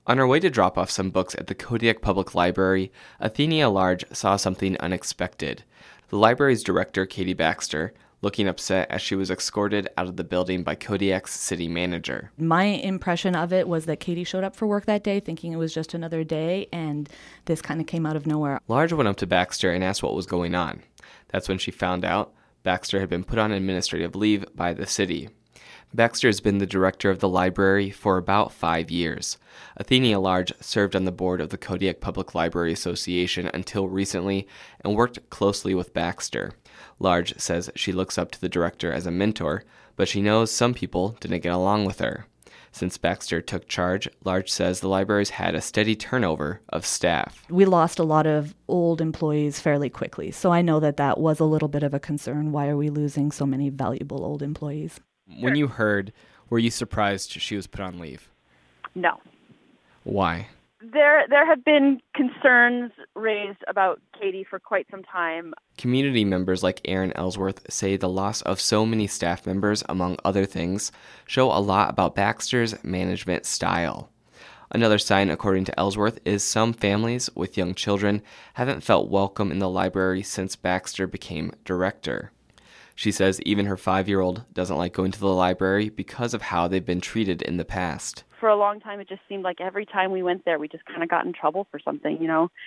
On her way to drop off some books at the Kodiak Public Library, Athenia Large saw something unexpected. The library's director, Katie Baxter, looking upset as she was escorted out of the building by Kodiak's city manager. My impression of it was that Katie showed up for work that day thinking it was just another day, and this kind of came out of nowhere. Large went up to Baxter and asked what was going on. That's when she found out Baxter had been put on administrative leave by the city. Baxter has been the director of the library for about 5 years. Athenia Large served on the board of the Kodiak Public Library Association until recently and worked closely with Baxter. Large says she looks up to the director as a mentor, but she knows some people didn't get along with her. Since Baxter took charge, Large says the library's had a steady turnover of staff. We lost a lot of old employees fairly quickly, so I know that was a little bit of a concern. Why are we losing so many valuable old employees? When you heard, were you surprised she was put on leave? No. Why? There have been concerns raised about Katie for quite some time. Community members like Aaron Ellsworth say the loss of so many staff members, among other things, show a lot about Baxter's management style. Another sign, according to Ellsworth, is some families with young children haven't felt welcome in the library since Baxter became director. She says even her 5-year-old doesn't like going to the library because of how they've been treated in the past. For a long time, it just seemed like every time we went there, we just kind of got in trouble for something,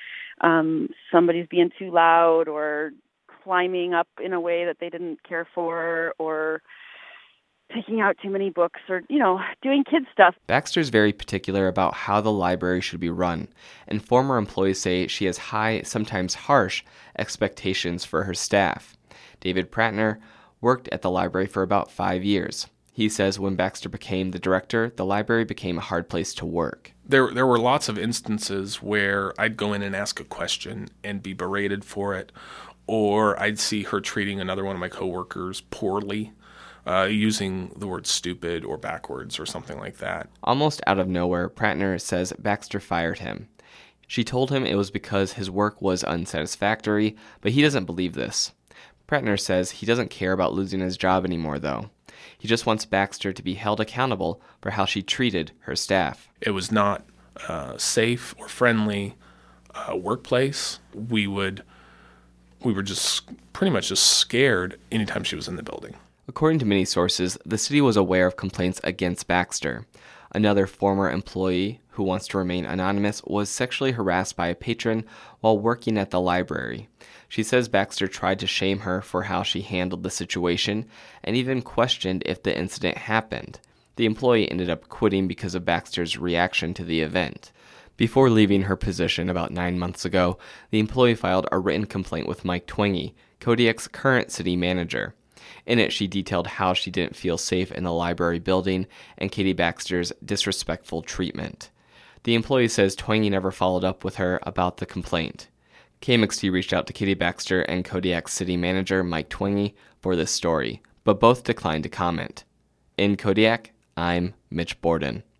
Somebody's being too loud or climbing up in a way that they didn't care for or picking out too many books or, doing kid stuff. Baxter's very particular about how the library should be run, and former employees say she has high, sometimes harsh, expectations for her staff. David Prattner worked at the library for about 5 years. He says when Baxter became the director, the library became a hard place to work. There were lots of instances where I'd go in and ask a question and be berated for it, or I'd see her treating another one of my coworkers poorly, using the word stupid or backwards or something like that. Almost out of nowhere, Prattner says Baxter fired him. She told him it was because his work was unsatisfactory, but he doesn't believe this. Prattner says he doesn't care about losing his job anymore, though. He just wants Baxter to be held accountable for how she treated her staff. It was not a safe or friendly workplace. We were just pretty much just scared anytime she was in the building. According to many sources, the city was aware of complaints against Baxter. Another former employee, who wants to remain anonymous, was sexually harassed by a patron while working at the library. She says Baxter tried to shame her for how she handled the situation and even questioned if the incident happened. The employee ended up quitting because of Baxter's reaction to the event. Before leaving her position about 9 months ago, the employee filed a written complaint with Mike Twenge, Kodiak's current city manager. In it, she detailed how she didn't feel safe in the library building and Katie Baxter's disrespectful treatment. The employee says Twenge never followed up with her about the complaint. KMXT reached out to Katie Baxter and Kodiak's city manager, Mike Twenge, for this story, but both declined to comment. In Kodiak, I'm Mitch Borden.